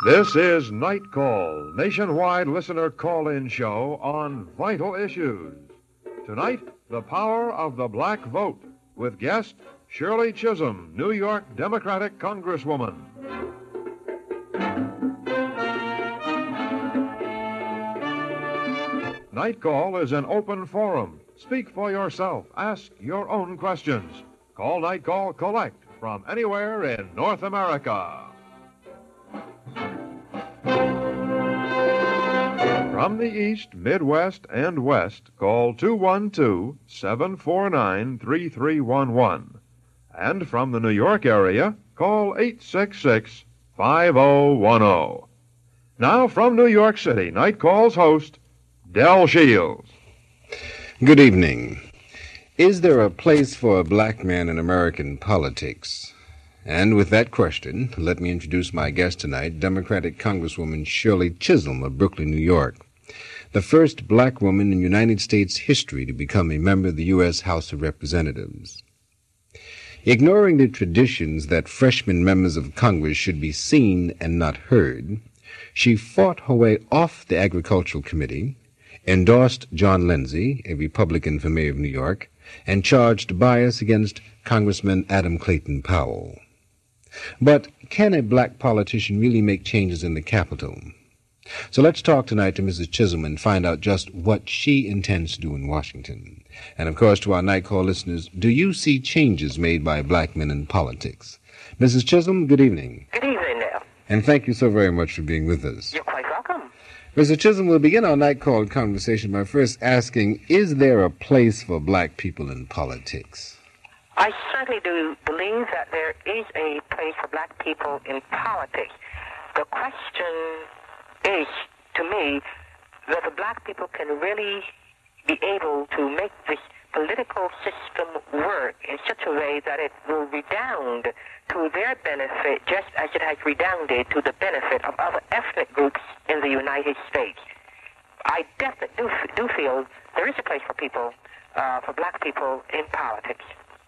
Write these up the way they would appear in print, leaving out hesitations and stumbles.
This is Night Call, nationwide listener call-in show on vital issues. Tonight, the power of the black vote, with guest Shirley Chisholm, New York Democratic Congresswoman. Night Call is an open forum. Speak for yourself. Ask your own questions. Call Night Call Collect from anywhere in North America. From the East, Midwest, and West, call 212-749-3311. And from the New York area, call 866-5010. Now, from New York City, Night Call's host, Del Shields. Good evening. Is there a place for a black man in American politics? And with that question, let me introduce my guest tonight, Democratic Congresswoman Shirley Chisholm of Brooklyn, New York, the first black woman in United States history to become a member of the U.S. House of Representatives. Ignoring the traditions that freshman members of Congress should be seen and not heard, she fought her way off the Agricultural Committee, endorsed John Lindsay, a Republican for mayor of New York, and charged bias against Congressman Adam Clayton Powell. But can a black politician really make changes in the Capitol? So let's talk tonight to Mrs. Chisholm and find out just what she intends to do in Washington. And, of course, to our Night Call listeners, do you see changes made by black men in politics? Mrs. Chisholm, good evening. Good evening, Neil. And thank you so very much for being with us. You're quite welcome. Mr. Chisholm, we'll begin our Night Call conversation by first asking, is there a place for black people in politics? I certainly do believe that there is a place for black people in politics. The question is, to me, whether black people can really be able to make this political system work in such a way that it will redound to their benefit just as it has redounded to the benefit of other ethnic groups in the United States. I definitely do feel there is a place for people, for black people in politics.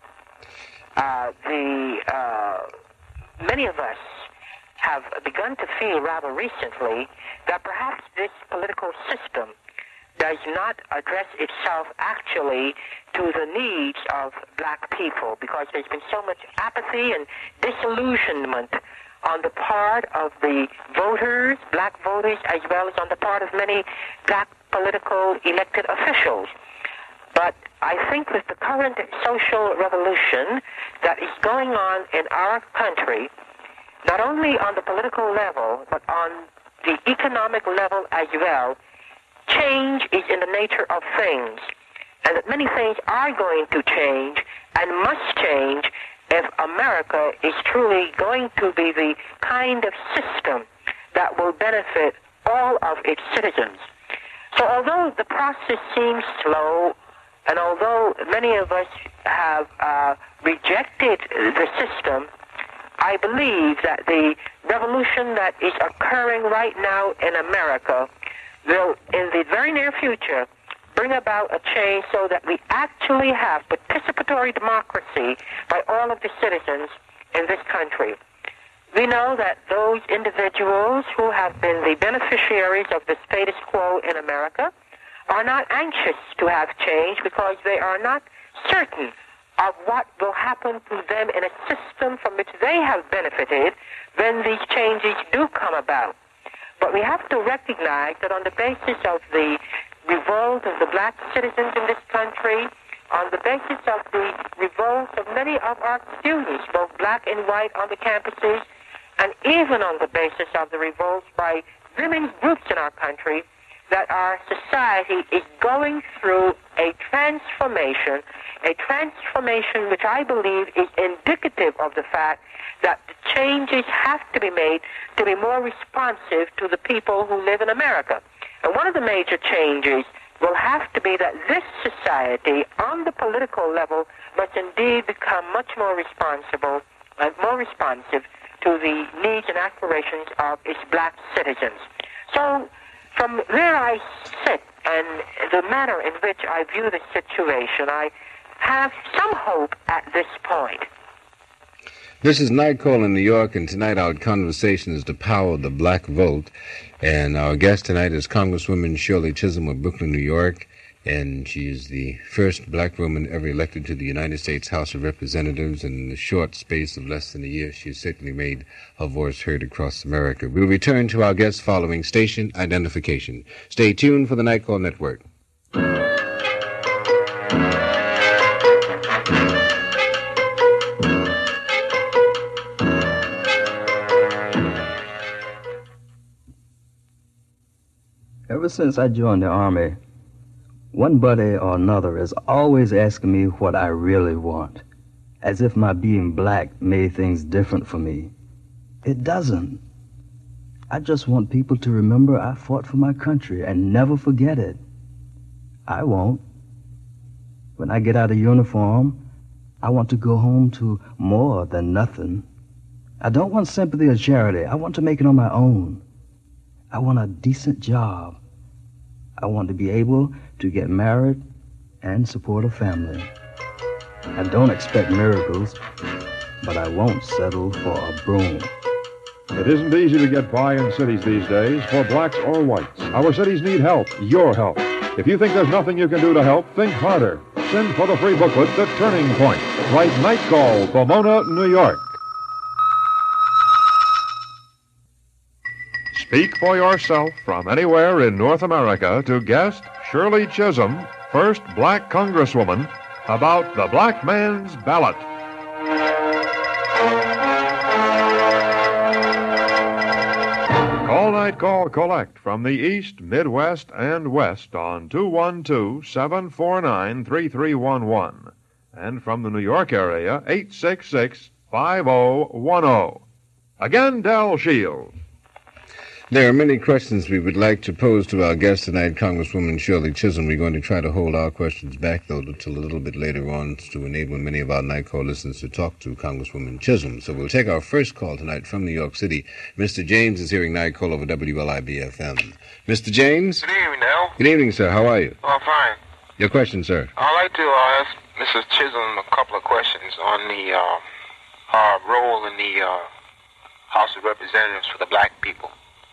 Many of us have begun to feel rather recently that perhaps this political system does not address itself actually to the needs of black people, because there's been so much apathy and disillusionment on the part of the voters, black voters, as well as on the part of many black political elected officials. But I think with the current social revolution that is going on in our country, not only on the political level, but on the economic level as well, change is in the nature of things, and that many things are going to change and must change if America is truly going to be the kind of system that will benefit all of its citizens. So although the process seems slow, and although many of us have rejected the system, I believe that the revolution that is occurring right now in America will, in the very near future, bring about a change so that we actually have participatory democracy by all of the citizens in this country. We know that those individuals who have been the beneficiaries of the status quo in America are not anxious to have change because they are not certain of what will happen to them in a system from which they have benefited when these changes do come about. But we have to recognize that on the basis of the revolt of the black citizens in this country, on the basis of the revolt of many of our students, both black and white on the campuses, and even on the basis of the revolts by women's groups in our country, that our society is going through a transformation which I believe is indicative of the fact that the changes have to be made to be more responsive to the people who live in America. And one of the major changes will have to be that this society, on the political level, must indeed become much more responsive to the needs and aspirations of its black citizens. So, from where I sit and the manner in which I view the situation, I have some hope at this point. This is Night Call in New York, and tonight our conversation is the power of the black vote. And our guest tonight is Congresswoman Shirley Chisholm of Brooklyn, New York. And she is the first black woman ever elected to the United States House of Representatives. And in the short space of less than a year, she has certainly made her voice heard across America. We'll return to our guest following station identification. Stay tuned for the Night Call Network. Ever since I joined the Army, one buddy or another is always asking me what I really want, as if my being black made things different for me. It doesn't. I just want people to remember I fought for my country and never forget it. I won't. When I get out of uniform, I want to go home to more than nothing. I don't want sympathy or charity. I want to make it on my own. I want a decent job. I want to be able to get married and support a family. I don't expect miracles, but I won't settle for a broom. It isn't easy to get by in cities these days, for blacks or whites. Our cities need help, your help. If you think there's nothing you can do to help, think harder. Send for the free booklet, The Turning Point. Write Night Call, Pomona, New York. Speak for yourself from anywhere in North America to guest Shirley Chisholm, first black congresswoman, about the black man's ballot. Call Night Call Collect from the East, Midwest, and West on 212-749-3311. And from the New York area, 866-5010. Again, Del Shields. There are many questions we would like to pose to our guest tonight, Congresswoman Shirley Chisholm. We're going to try to hold our questions back, though, until a little bit later on to enable many of our Night Call listeners to talk to Congresswoman Chisholm. So we'll take our first call tonight from New York City. Mr. James is hearing Night Call over WLIB-FM. Mr. James? Good evening, Al. Good evening, sir. How are you? Oh, fine. Your question, sir. I'd like to ask Mrs. Chisholm a couple of questions on the role in the House of Representatives for the black people.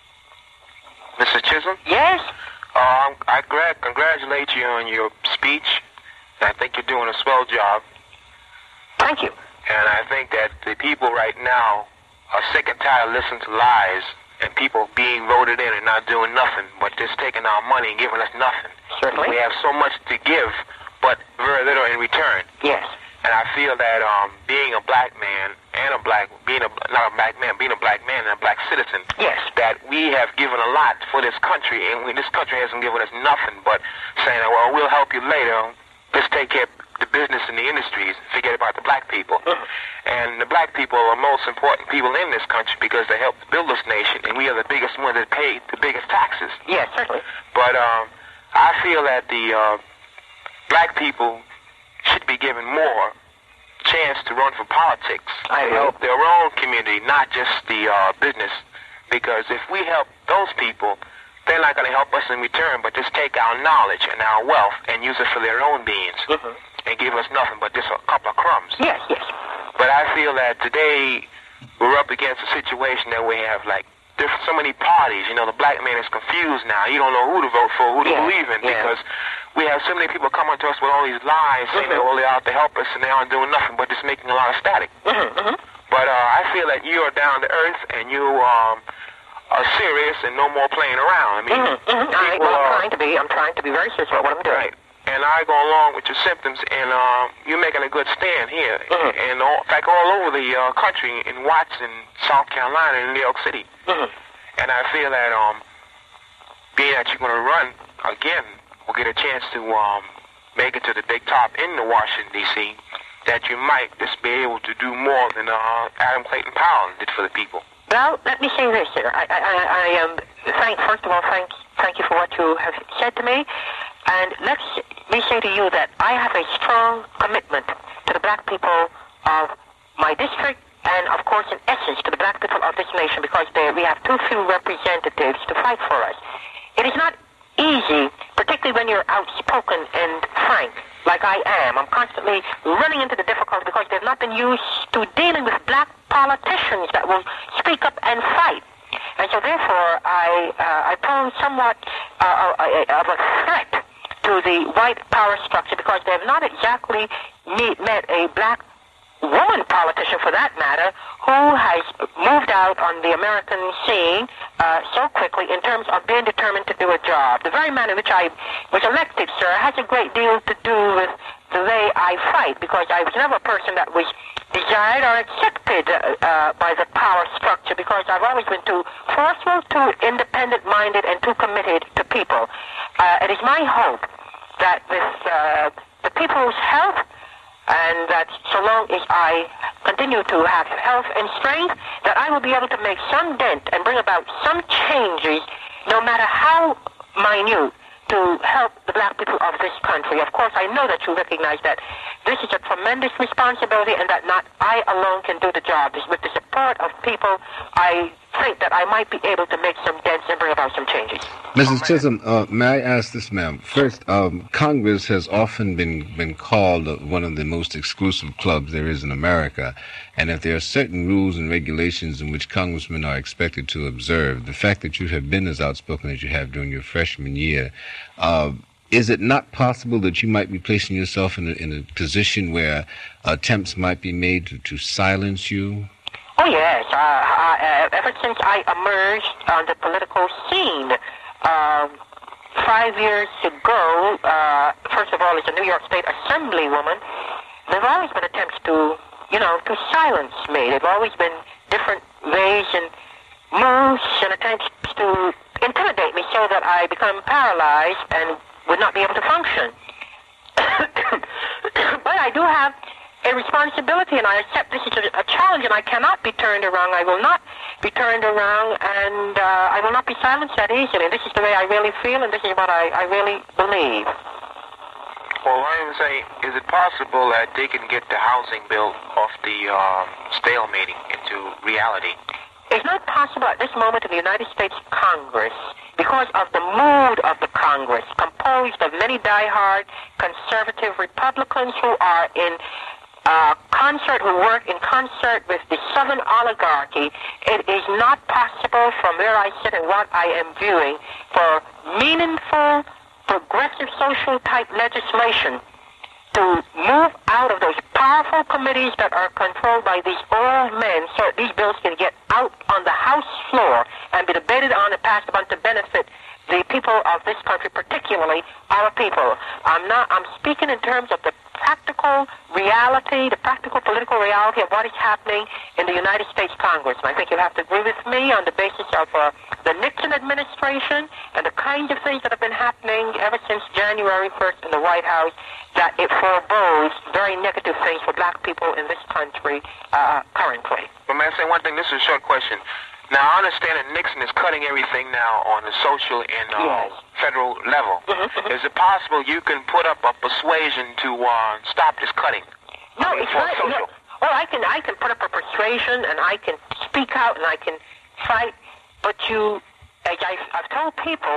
Mrs. Chisholm? Yes? I congratulate you on your speech. I think you're doing a swell job. Thank you. And I think that the people right now are sick and tired of listening to lies and people being voted in and not doing nothing, but just taking our money and giving us nothing. Certainly. We have so much to give, but very little in return. Yes. And I feel that being a black man and being a black man and a black citizen, yes, that we have given a lot for this country, and this country hasn't given us nothing but saying, well, we'll help you later. Let's take care of the business and the industries. Forget about the black people. And the black people are the most important people in this country because they help build this nation, and we are the biggest ones that pay the biggest taxes. Yes, certainly. But I feel that the black people should be given more chance to run for politics and help their own community, not just the business. Because if we help those people, they're not going to help us in return, but just take our knowledge and our wealth and use it for their own beings and give us nothing but just a couple of crumbs. Yes, yes. But I feel that today we're up against a situation that we have there's so many parties. You know, the black man is confused now. You don't know who to vote for, who to believe in, because we have so many people coming to us with all these lies, saying that they're out to help us, and they aren't doing nothing but just making a lot of static. But I feel that you are down to earth, and you are serious, and no more playing around. I mean, I'm trying to be very serious about what I'm doing. Right. And I go along with your symptoms, and you're making a good stand here, and in fact, all over the country, in Watts, in South Carolina, in New York City. And I feel that being that you're going to run again, we'll get a chance to make it to the big top in the Washington, D.C., that you might just be able to do more than Adam Clayton Powell did for the people. Well, let me say this, sir. I am first of all, thank you for what you have said to me. And let me say to you that I have a strong commitment to the black people of my district and, of course, in essence, to the black people of this nation, because we have too few representatives to fight for us. It is not easy, particularly when you're outspoken and frank, like I am. I'm constantly running into the difficulty because they've not been used to dealing with black politicians that will speak up and fight. And so therefore, I pose somewhat of a threat to the white power structure because they have not exactly met a black woman politician, for that matter, who has moved out on the American scene so quickly in terms of being determined to do a job. The very manner in which I was elected, sir, has a great deal to do with the way I fight, because I was never a person that was desired or accepted by the power structure, because I've always been too forceful, too independent-minded, and too committed to people. It is my hope that with the people's health, and that so long as I continue to have health and strength, that I will be able to make some dent and bring about some changes, no matter how minute, to help the black people of this country. Of course, I know that you recognize that this is a tremendous responsibility and that not I alone can do the job. With the support of people, I think that I might be able to make some dents and bring about some changes. Mrs. Chisholm, may I ask this, ma'am? First, Congress has often been called one of the most exclusive clubs there is in America, and if there are certain rules and regulations in which congressmen are expected to observe, the fact that you have been as outspoken as you have during your freshman year, is it not possible that you might be placing yourself in a position where attempts might be made to silence you? Oh, yes. Ever since I emerged on the political scene 5 years ago, first of all, as a New York State Assemblywoman, there have always been attempts to silence me. There have always been different ways and moves and attempts to intimidate me so that I become paralyzed and would not be able to function. But I do have a responsibility, and I accept this is a challenge, and I cannot be turned around. I will not be turned around, and I will not be silenced that easily. This is the way I really feel, and this is what I really believe. Well, I would say, is it possible that they can get the housing bill off the stalemating into reality? It's not possible at this moment in the United States Congress because of the mood of the Congress, composed of many diehard conservative Republicans who are in who work in concert with the Southern oligarchy. It is not possible from where I sit and what I am viewing for meaningful, progressive social type legislation to move out of those powerful committees that are controlled by these old men so that these bills can get out on the House floor and be debated on and passed upon to benefit the people of this country, particularly our people. I'm speaking in terms of the practical reality, the practical political reality of what is happening in the United States Congress. And I think you'll have to agree with me on the basis of the Nixon administration and the kinds of things that have been happening ever since January 1st in the White House, that it forebodes very negative things for black people in this country currently. Well, may I say one thing? This is a short question. Now, I understand that Nixon is cutting everything now on the social and federal level. Mm-hmm. Is it possible you can put up a persuasion to stop this cutting? No, it's not. No. Well, I can put up a persuasion, and I can speak out, and I can fight. But I've told people,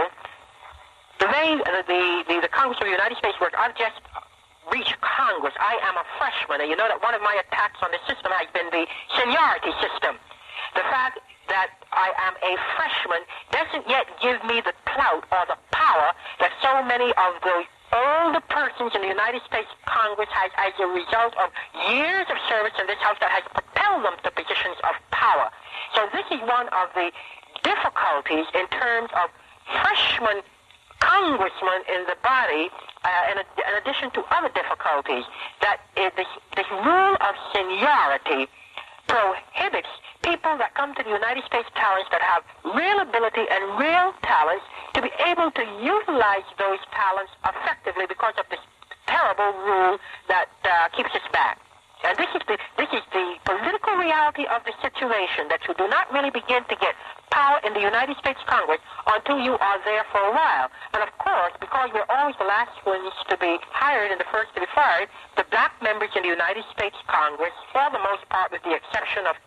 the way the Congress of the United States works, I've just reached Congress. I am a freshman, and you know that one of my attacks on the system has been the seniority system. The fact that I am a freshman doesn't yet give me the clout or the power that so many of the older persons in the United States Congress has as a result of years of service in this House that has propelled them to positions of power. So this is one of the difficulties in terms of freshman congressmen in the body, in addition to other difficulties, that this rule of seniority prohibits people that come to the United States talents that have real ability and real talents to be able to utilize those talents effectively because of this terrible rule that keeps us back. And this is the political reality of the situation, that you do not really begin to get power in the United States Congress until you are there for a while. And of course, because we're always the last ones to be hired and the first to be fired, the black members in the United States Congress, for the most part, with the exception of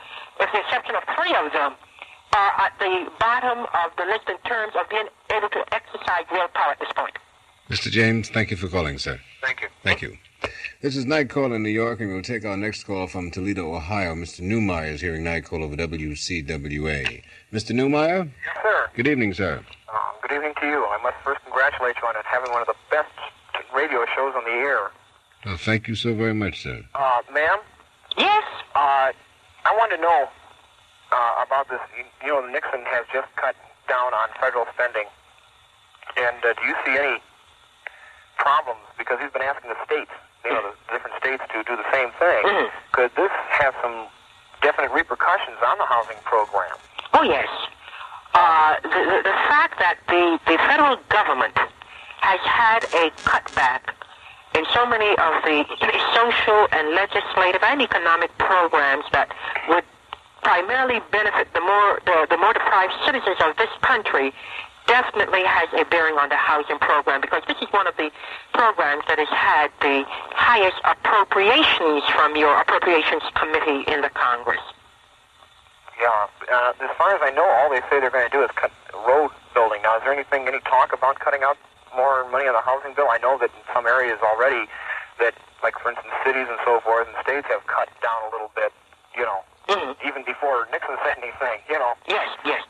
three of them, are at the bottom of the list in terms of being able to exercise real power at this point. Mr. James, thank you for calling, sir. Thank you. Thank you. This is Night Call in New York, and we'll take our next call from Toledo, Ohio. Mr. Newmeyer is hearing Night Call over WCWA. Mr. Newmeyer? Yes, sir. Good evening, sir. Good evening to you. I must first congratulate you on having one of the best radio shows on the air. Well, thank you so very much, sir. Ma'am? Yes? I want to know about this. You know, Nixon has just cut down on federal spending. And do you see any problems? Because he's been asking the states, the different states to do the same thing. Mhm. Could this have some definite repercussions on the housing program? Oh, yes. The fact that the federal government has had a cutback in so many of the social and legislative and economic programs that would primarily benefit the more deprived citizens of this country definitely has a bearing on the housing program, because this is one of the programs that has had the highest appropriations from your appropriations committee in the Congress. Yeah. As far as I know, all they say they're going to do is cut road building. Now, is there any talk about cutting out more money on the housing bill? I know that in some areas already that, like, for instance, cities and so forth and states have cut down a little bit, even before Nixon said anything, Yes, yes.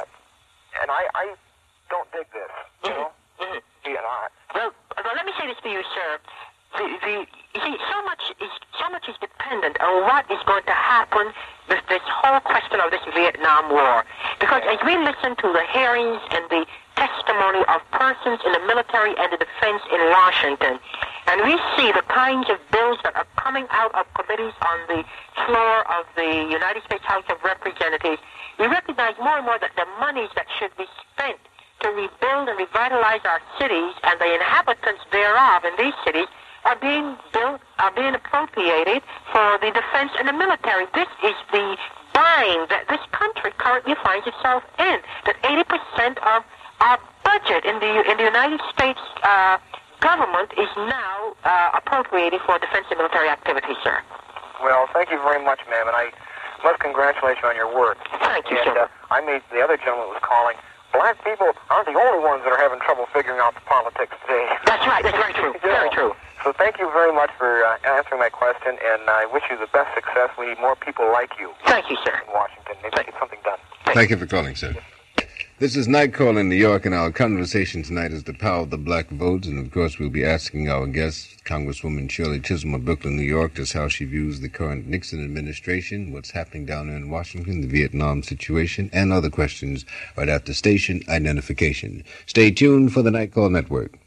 And I don't dig this, you know? Mhm. Yeah, Well, let me say this to you, sir. You see, so much is dependent on what is going to happen with this whole question of this Vietnam War. Because as we listen to the hearings and the testimony of persons in the military and the defense in Washington, and we see the kinds of bills that are coming out of committees on the floor of the United States House of Representatives, we recognize more and more that the monies that should be spent to rebuild and revitalize our cities and the inhabitants thereof in these cities are being appropriated for the defense and the military. This is the bind that this country currently finds itself in, that 80% of our budget in the United States government is now appropriated for defense and military activities, sir. Well, thank you very much, ma'am, and I must congratulate you on your work. Thank you, And sir. the other gentleman was calling. Black people aren't the only ones that are having trouble figuring out the politics today. That's right. That's very true. Very true. So thank you very much for answering my question, and I wish you the best success. We need more people like you Thank you, sir. in Washington. Maybe get something done. Thank you for calling, sir. This is Night Call in New York, and our conversation tonight is the power of the black vote. And, of course, we'll be asking our guest, Congresswoman Shirley Chisholm of Brooklyn, New York, just how she views the current Nixon administration, what's happening down there in Washington, the Vietnam situation, and other questions right after station identification. Stay tuned for the Night Call Network.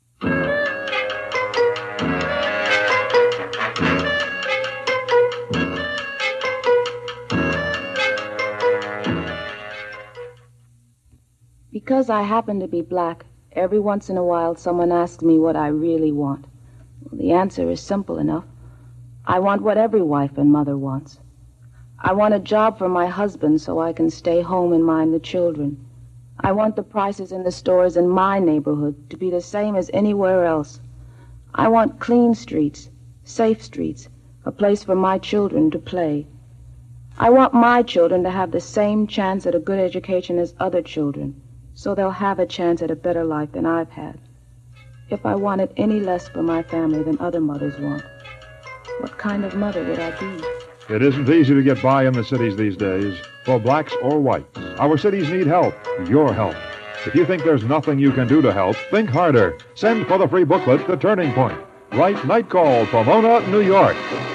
Because I happen to be black, every once in a while someone asks me what I really want. Well, the answer is simple enough. I want what every wife and mother wants. I want a job for my husband so I can stay home and mind the children. I want the prices in the stores in my neighborhood to be the same as anywhere else. I want clean streets, safe streets, a place for my children to play. I want my children to have the same chance at a good education as other children, so they'll have a chance at a better life than I've had. If I wanted any less for my family than other mothers want, what kind of mother would I be? It isn't easy to get by in the cities these days, for blacks or whites. Our cities need help, your help. If you think there's nothing you can do to help, think harder. Send for the free booklet, The Turning Point. Write Night Call, Pomona, New York.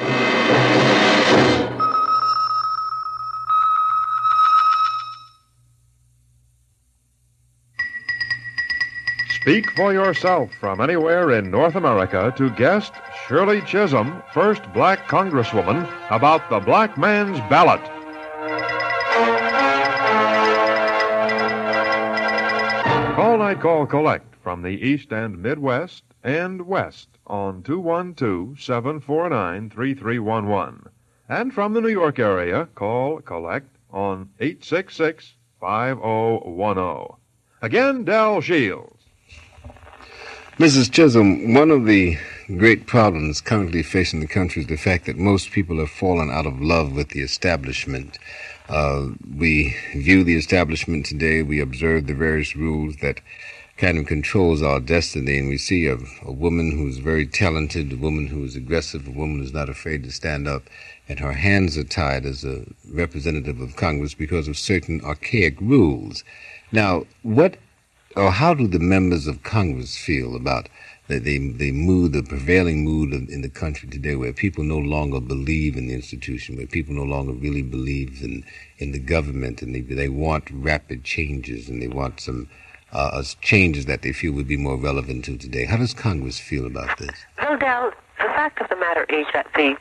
Speak for yourself from anywhere in North America to guest Shirley Chisholm, first black congresswoman, about the black man's ballot. Call Night Call Collect from the East and Midwest and West on 212-749-3311. And from the New York area, call Collect on 866-5010. Again, Del Shields. Mrs. Chisholm, one of the great problems currently facing the country is the fact that most people have fallen out of love with the establishment. We view the establishment today, we observe the various rules that kind of controls our destiny, and we see a woman who's very talented, a woman who is aggressive, a woman who's not afraid to stand up, and her hands are tied as a representative of Congress because of certain archaic rules. Now, how do the members of Congress feel about the mood, the prevailing mood in the country today, where people no longer believe in the institution, where people no longer really believe in the government, and they want rapid changes, and they want some changes that they feel would be more relevant to today? How does Congress feel about this? Well, Dal, the fact of the matter is that the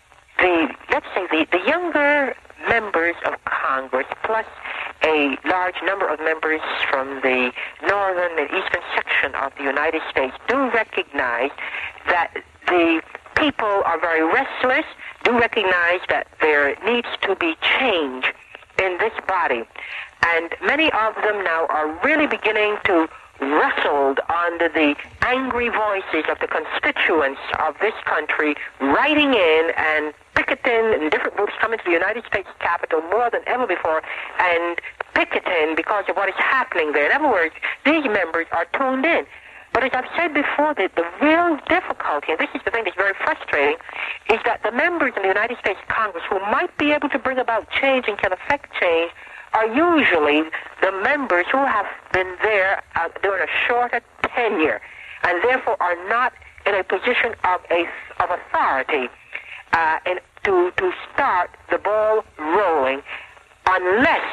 younger members of Congress, plus a large number of members from the northern and eastern section of the United States, do recognize that the people are very restless, do recognize that there needs to be change in this body. And many of them now are really beginning to wrestle under the angry voices of the constituents of this country, writing in and picketing, and different groups coming to the United States Capitol more than ever before, and picketing because of what is happening there. In other words, these members are tuned in. But as I've said before, the real difficulty, and this is the thing that's very frustrating, is that the members in the United States Congress who might be able to bring about change and can affect change are usually the members who have been there during a shorter tenure, and therefore are not in a position of authority and to start the ball rolling unless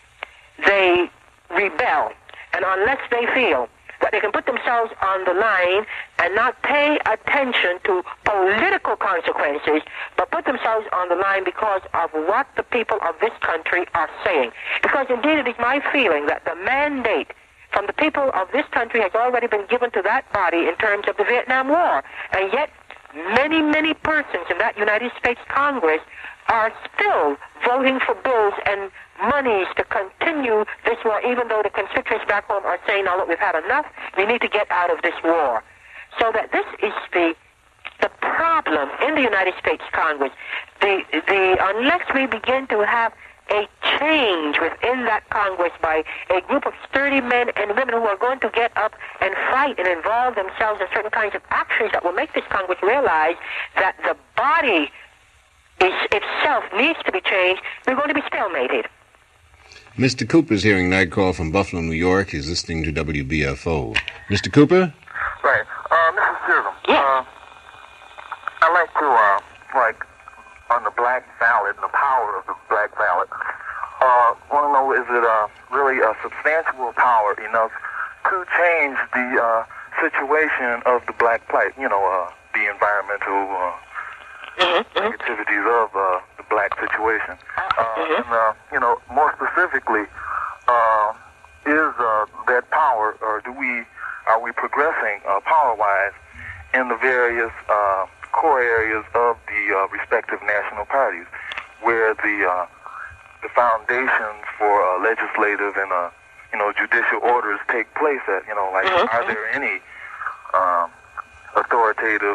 they rebel and unless they feel that they can put themselves on the line and not pay attention to political consequences, but put themselves on the line because of what the people of this country are saying. Because indeed it is my feeling that the mandate from the people of this country has already been given to that body in terms of the Vietnam War. And yet many, many persons in that United States Congress are still voting for bills and monies to continue this war, even though the constituents back home are saying, "Oh, look, we've had enough. We need to get out of this war." So that this is the problem in the United States Congress. Unless we begin to have a change within that Congress by a group of sturdy men and women who are going to get up and fight and involve themselves in certain kinds of actions that will make this Congress realize that the body itself needs to be changed, we're going to be stalemated. Mr. Cooper's hearing Nightcall from Buffalo, New York. He's listening to WBFO. Mr. Cooper? Right. Mrs. Chisholm. Yeah. I'd like to, on the black ballot and the power of the black ballot, want to know, is it really a substantial power enough to change the situation of the black plight, the environmental negativities of the black situation? And, more specifically, is that power, or are we progressing power-wise in the various core areas of the respective national parties, where the foundations for legislative and judicial orders take place at? Are there any authoritative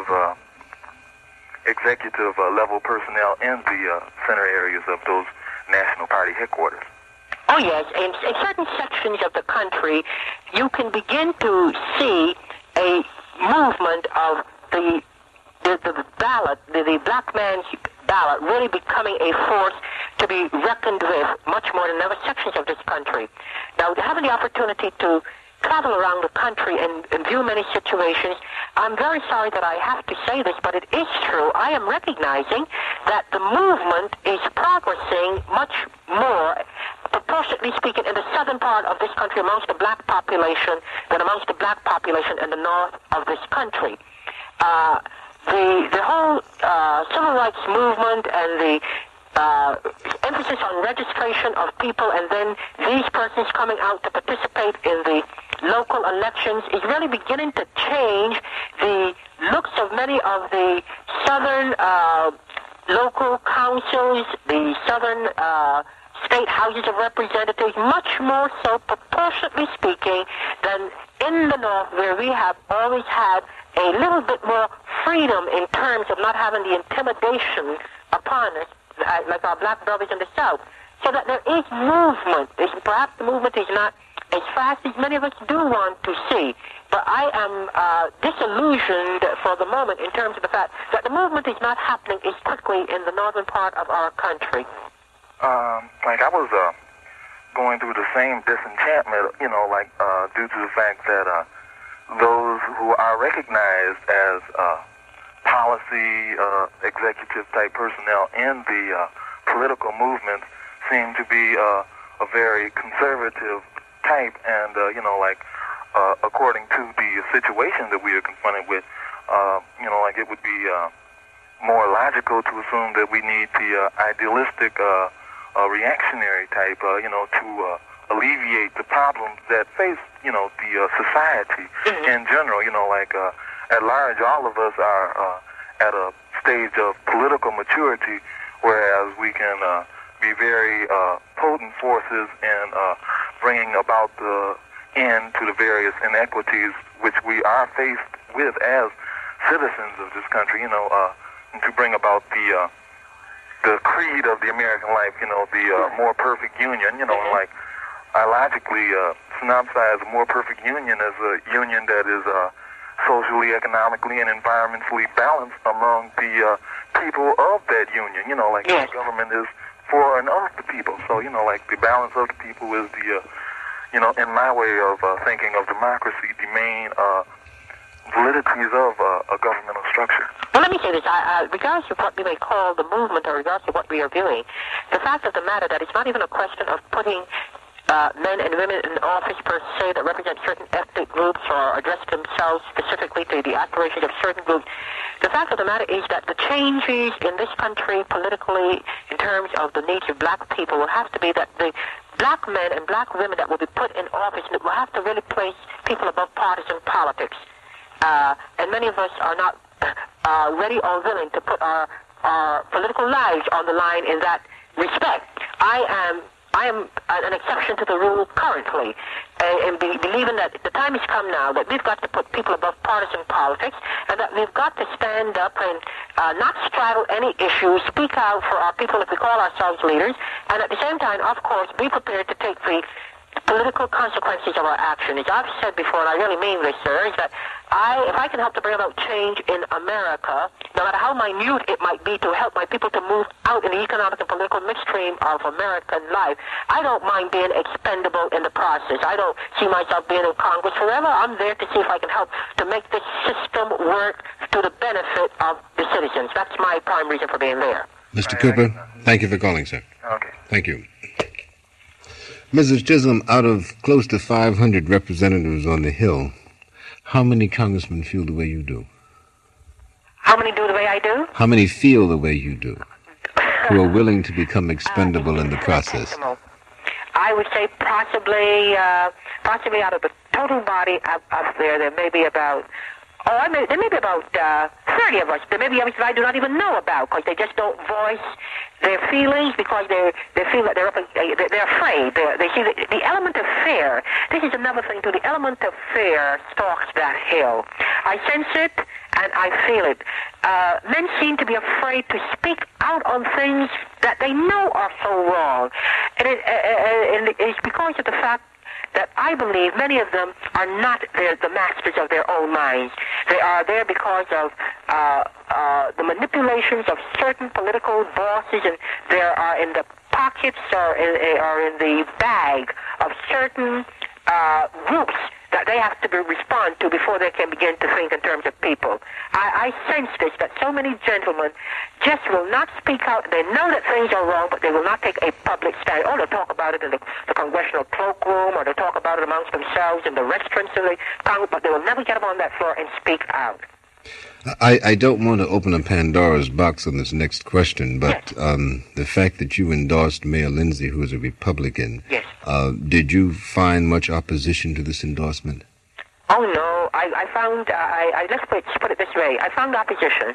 executive level personnel in the center areas of those national party headquarters? Oh, yes. In certain sections of the country, you can begin to see a movement of the ballot, the black man's ballot, really becoming a force to be reckoned with much more than other sections of this country. Now, having the opportunity to travel around the country and view many situations, I'm very sorry that I have to say this, but it is true. I am recognizing that the movement is progressing much more, proportionately speaking, in the southern part of this country amongst the black population than amongst the black population in the north of this country. The whole civil rights movement and the emphasis on registration of people and then these persons coming out to participate in the local elections is really beginning to change the looks of many of the southern local councils, the southern state houses of representatives, much more so, proportionately speaking, than in the north, where we have always had a little bit more freedom in terms of not having the intimidation upon us, like our black brothers in the south. So that there is movement. Perhaps the movement is not as fast as many of us do want to see. But I am disillusioned for the moment in terms of the fact that the movement is not happening as quickly in the northern part of our country. Like I was going through the same disenchantment, due to the fact that those who are recognized as policy executive type personnel in the political movement seem to be a very conservative type, and according to the situation that we are confronted with, it would be more logical to assume that we need the idealistic reactionary type, to alleviate the problems that face, the society in general. At large, all of us are at a stage of political maturity, whereas we can be very potent forces in bringing about the end to the various inequities which we are faced with as citizens of this country, and to bring about the creed of the American life, the more perfect union, like I logically synopsize a more perfect union as a union that is socially, economically, and environmentally balanced among the people of that union, the government is for and of the people. So, the balance of the people is the, in my way of thinking of democracy, the main validities of a governmental structure. Well, let me say this. Regardless of what we may call the movement or regardless of what we are doing, the fact of the matter that it's not even a question of putting men and women in office per se that represent certain ethnic groups or address themselves specifically to the aspirations of certain groups. The fact of the matter is that the changes in this country politically in terms of the needs of black people will have to be that the black men and black women that will be put in office will have to really place people above partisan politics. And many of us are not ready or willing to put our political lives on the line in that respect. I am an exception to the rule currently, and believing that the time has come now that we've got to put people above partisan politics, and that we've got to stand up and not straddle any issues, speak out for our people if we call ourselves leaders, and at the same time, of course, be prepared to take the political consequences of our action. As I've said before, and I really mean this, sir, is that if I can help to bring about change in America, no matter how minute it might be, to help my people to move out in the economic and political midstream of American life, I don't mind being expendable in the process. I don't see myself being in Congress forever. I'm there to see if I can help to make this system work to the benefit of the citizens. That's my prime reason for being there. Mr. Cooper, thank you for calling, sir. Okay. Thank you. Mrs. Chisholm, out of close to 500 representatives on the Hill, how many congressmen feel the way you do? How many do the way I do? How many feel the way you do, who are willing to become expendable in the process? I would say possibly out of the total body up there may be about, there may be about 30 of us. There may be others that I do not even know about because they just don't voice their feelings because they feel that they're afraid. They see the element of fear. This is another thing too. The element of fear stalks that hill. I sense it and I feel it. Men seem to be afraid to speak out on things that they know are so wrong, and it's because of the fact that I believe many of them are not the masters of their own minds. They are there because of the manipulations of certain political bosses, and they are in the pockets or in the bag of certain groups that they have to respond to before they can begin to think in terms of people. I sense this, that so many gentlemen just will not speak out. They know that things are wrong, but they will not take a public stand. Or they'll talk about it in the congressional cloakroom, or they'll talk about it amongst themselves in the restaurants in the Congress, but they will never get up on that floor and speak out. I don't want to open a Pandora's box on this next question, but the fact that you endorsed Mayor Lindsay, who is a Republican, did you find much opposition to this endorsement? Oh, no. I found, let's put it this way, I found opposition.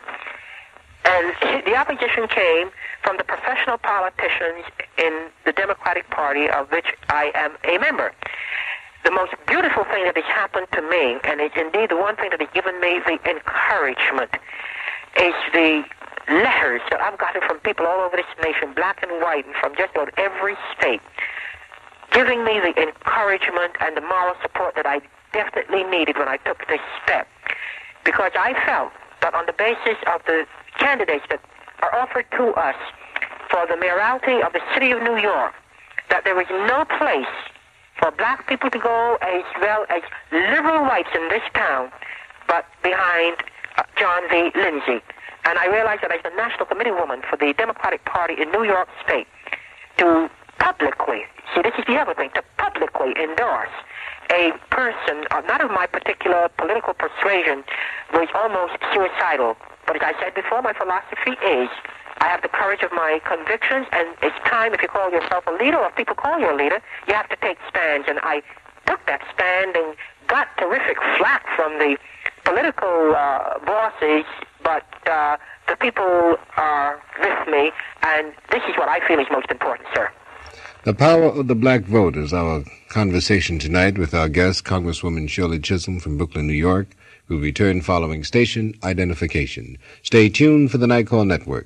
And the opposition came from the professional politicians in the Democratic Party, of which I am a member. The most beautiful thing that has happened to me, and it's indeed the one thing that has given me the encouragement, is the letters that I've gotten from people all over this nation, black and white, and from just about every state, giving me the encouragement and the moral support that I definitely needed when I took this step. Because I felt that on the basis of the candidates that are offered to us for the mayoralty of the city of New York, that there is no place for black people to go as well as liberal whites in this town but behind John V. Lindsay. And I realized that as the National Committee woman for the Democratic Party in New York State, to publicly, see, this is the other thing, to publicly endorse a person, not of my particular political persuasion, was almost suicidal. But as I said before, my philosophy is I have the courage of my convictions, and it's time, if you call yourself a leader or if people call you a leader, you have to take stands. And I took that stand and got terrific flack from the political bosses, but the people are with me, and this is what I feel is most important, sir. The power of the black vote is our conversation tonight with our guest, Congresswoman Shirley Chisholm from Brooklyn, New York, who will return following station identification. Stay tuned for the Night Call Network.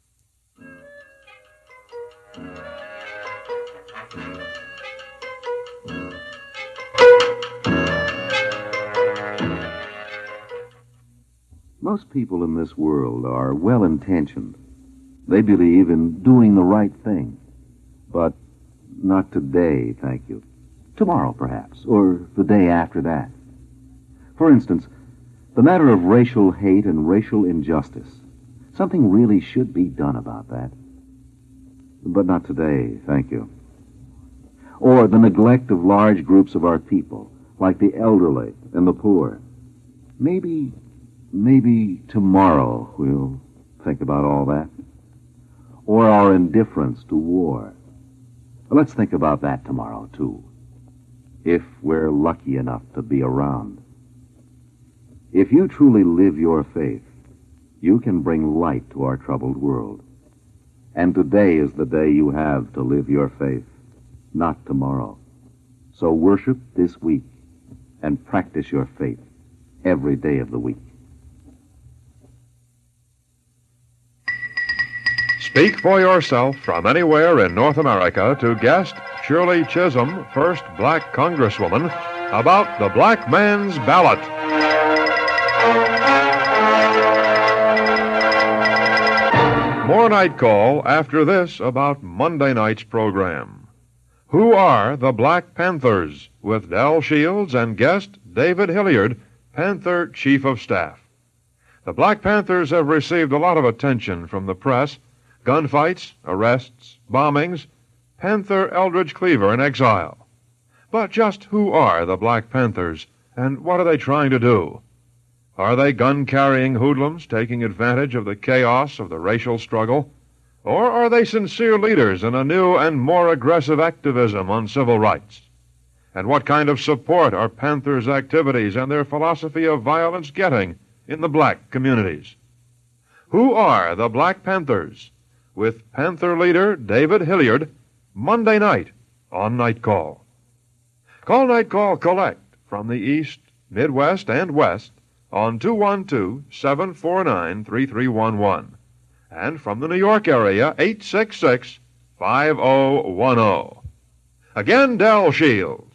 Most people in this world are well-intentioned. They believe in doing the right thing. But not today, thank you. Tomorrow, perhaps, or the day after that. For instance, the matter of racial hate and racial injustice. Something really should be done about that. But not today, thank you. Or the neglect of large groups of our people, like the elderly and the poor. Maybe tomorrow we'll think about all that. Or our indifference to war. Let's think about that tomorrow, too. If we're lucky enough to be around. If you truly live your faith, you can bring light to our troubled world. And today is the day you have to live your faith, not tomorrow. So worship this week and practice your faith every day of the week. Speak for yourself from anywhere in North America to guest Shirley Chisholm, first black congresswoman, about the black man's ballot. More Night Call after this about Monday night's program. Who are the Black Panthers? With Del Shields and guest David Hilliard, Panther Chief of Staff. The Black Panthers have received a lot of attention from the press. Gunfights, arrests, bombings, Panther Eldridge Cleaver in exile. But just who are the Black Panthers, and what are they trying to do? Are they gun-carrying hoodlums taking advantage of the chaos of the racial struggle? Or are they sincere leaders in a new and more aggressive activism on civil rights? And what kind of support are Panthers' activities and their philosophy of violence getting in the black communities? Who are the Black Panthers? With Panther leader David Hilliard, Monday night on Night Call. Call Night Call Collect from the East, Midwest, and West on 212-749-3311. And from the New York area, 866-5010. Again, Del Shields.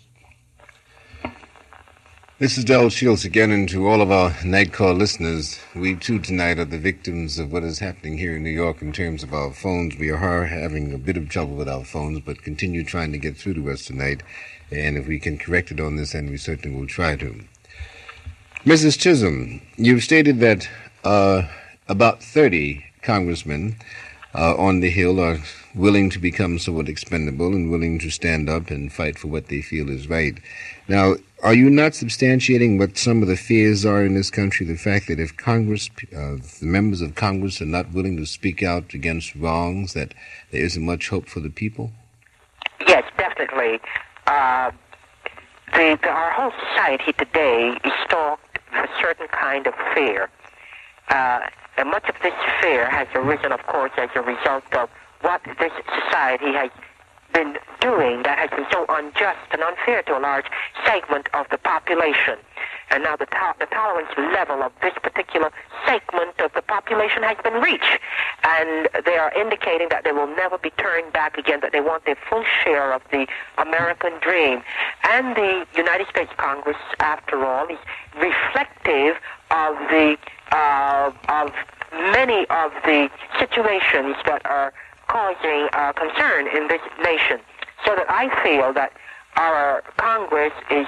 This is Del Shields again, and to all of our Night Call listeners, we too tonight are the victims of what is happening here in New York in terms of our phones. We are having a bit of trouble with our phones, but continue trying to get through to us tonight, and if we can correct it on this end, we certainly will try to. Mrs. Chisholm, you've stated that about 30 congressmen on the Hill are willing to become somewhat expendable and willing to stand up and fight for what they feel is right. Now, are you not substantiating what some of the fears are in this country, the fact that if Congress, the members of Congress are not willing to speak out against wrongs, that there isn't much hope for the people? Yes, definitely. Our whole society today is stalked with a certain kind of fear. And much of this fear has arisen, of course, as a result of what this society has been doing that has been so unjust and unfair to a large segment of the population. and now the tolerance level of this particular segment of the population has been reached, and they are indicating that they will never be turned back again, that they want their full share of the American dream. And the United States Congress, after all, is reflective of the of many of the situations that are causing concern in this nation. So that I feel that our Congress is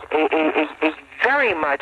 very much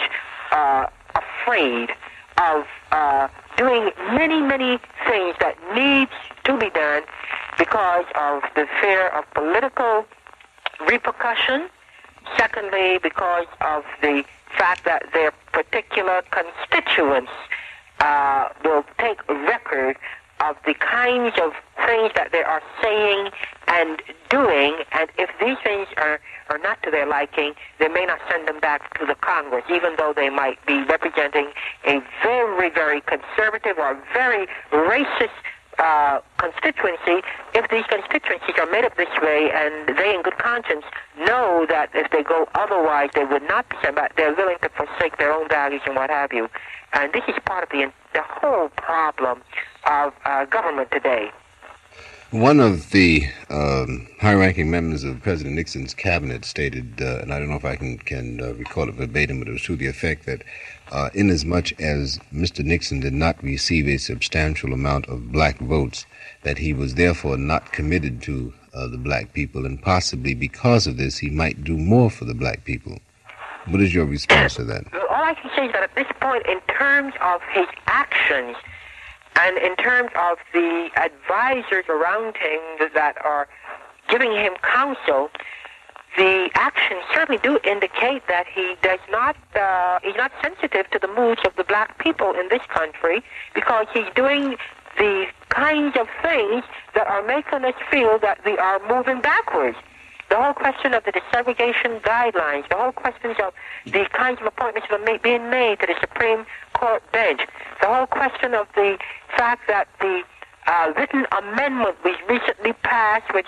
afraid of doing many things that needs to be done because of the fear of political repercussion. Secondly, because of the fact that their particular constituents will take record of the kinds of things that they are saying and doing, and if these things are not to their liking, they may not send them back to the Congress, even though they might be representing a very conservative or very racist constituency. If these constituencies are made up this way, and they in good conscience know that if they go otherwise, they would not be sent back, they're willing to forsake their own values and what have you. And this is part of the whole problem of government today. One of the high-ranking members of President Nixon's cabinet stated, and I don't know if I can recall it verbatim, but it was to the effect that inasmuch as Mr. Nixon did not receive a substantial amount of black votes, that he was therefore not committed to the black people, and possibly because of this he might do more for the black people. What is your response to that? All I can say is that at this point, in terms of his actions and in terms of the advisors around him that are giving him counsel, the actions certainly do indicate that he does not, he's not sensitive to the moods of the black people in this country, because he's doing the kinds of things that are making us feel that we are moving backwards. The whole question of the desegregation guidelines, the whole questions of the kinds of appointments that are being made to the Supreme Court bench, the whole question of the fact that the written amendment was recently passed, which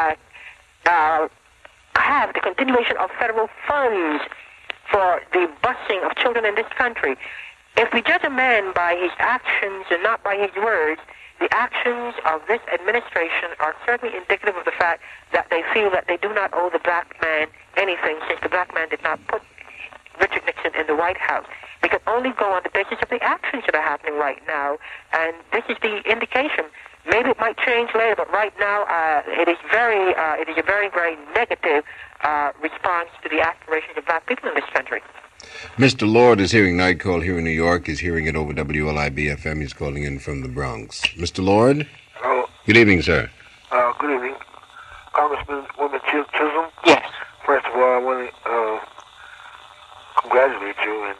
have the continuation of federal funds for the busing of children in this country. If we judge a man by his actions and not by his words, the actions of this administration are certainly indicative of the fact that they feel that they do not owe the black man anything, since the black man did not put Richard Nixon in the White House. We can only go on the basis of the actions that are happening right now, and this is the indication. Maybe it might change later, but right now it is a very negative response to the aspirations of black people in this country. Mr. Lord is hearing Night Call here in New York. He's hearing it over WLIB-FM. He's calling in from the Bronx. Mr. Lord? Hello. Good evening, sir. Good evening. Congresswoman Chisholm? Yes. First of all, I want to congratulate you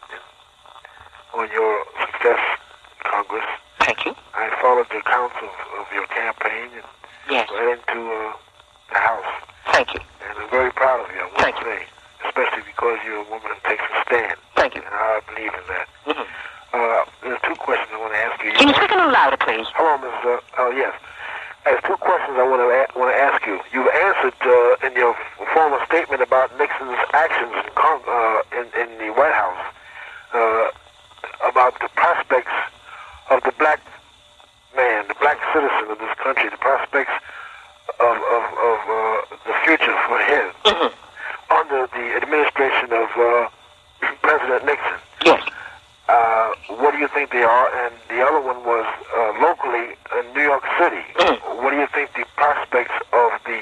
on your success in Congress. Thank you. I followed the accounts of your campaign and yes. went into the House. Thank you. And I'm very proud of you, I Thank want to say. Especially because you're a woman who takes a stand. Thank you. And I believe in that. Mm-hmm. There's two questions I want to ask you. Can you speak a little louder, please? Hello, Ms. Yes. There's two questions I want to ask you. You've answered in your former statement about Nixon's actions in the White House about the prospects of the black man, the black citizen of this country, the prospects of the future for him. Mm-hmm. Under the administration of President Nixon. Yes. What do you think they are? And the other one was locally in New York City. What do you think the prospects of the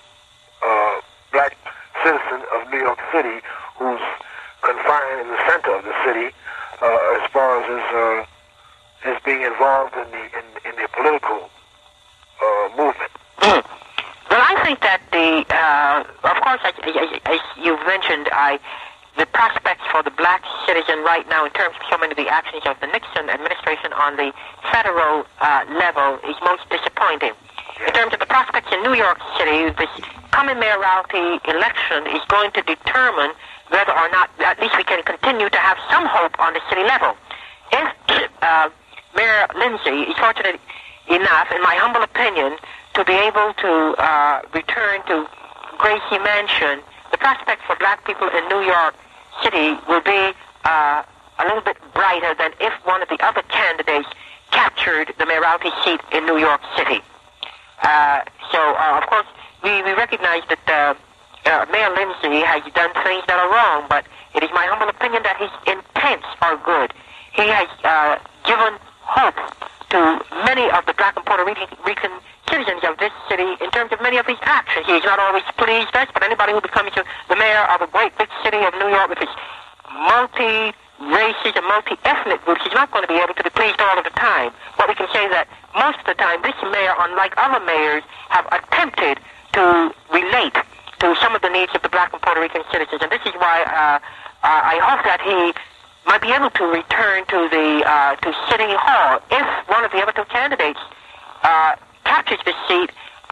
black citizen of New York City who's confined in the center of the city as far as his being involved in the political movement? Well, I think that of course, as you mentioned, the prospects for the black citizen right now in terms of so many of the actions of the Nixon administration on the federal level is most disappointing. In terms of the prospects in New York City, this coming mayoralty election is going to determine whether or not at least we can continue to have some hope on the city level. If Mayor Lindsay is fortunate enough, in my humble opinion, to be able to return to Gracie Mansion, the prospects for black people in New York City will be a little bit brighter than if one of the other candidates captured the mayoralty seat in New York City. Of course, we recognize that Mayor Lindsay has done things that are wrong, but it is my humble opinion that his intents are good. He has given hope to many of the black and Puerto Rican citizens of this city in terms of many of his actions. He is not always pleased us, but anybody who becomes the mayor of a great big city of New York with its multi-races and multi-ethnic groups, he's not going to be able to be pleased all of the time. But we can say that most of the time, this mayor, unlike other mayors, have attempted to relate to some of the needs of the black and Puerto Rican citizens. And this is why I hope that he might be able to return to the to City Hall. If one of the other two candidates captures the seat,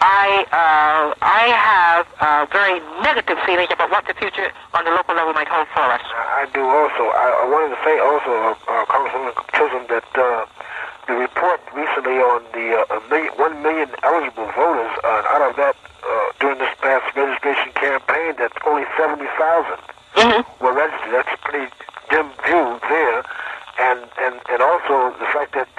I have very negative feelings about what the future on the local level might hold for us. I do also. I wanted to say also, Congresswoman Chisholm, that the report recently on the 1 million eligible voters, out of that, during this past registration campaign, that's only 70,000 were registered. That's a pretty dim view there. And also the fact that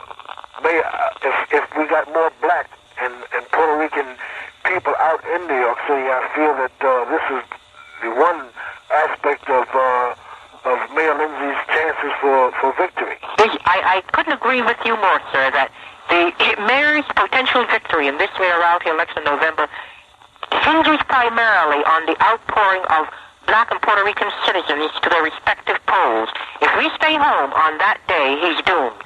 if we got more black and Puerto Rican people out in New York City, I feel that this is the one aspect of Mayor Lindsay's chances for victory. I couldn't agree with you more, sir, that the mayor's potential victory in this mayoralty election in November hinges primarily on the outpouring of black and Puerto Rican citizens to their respective polls. If we stay home on that day, he's doomed.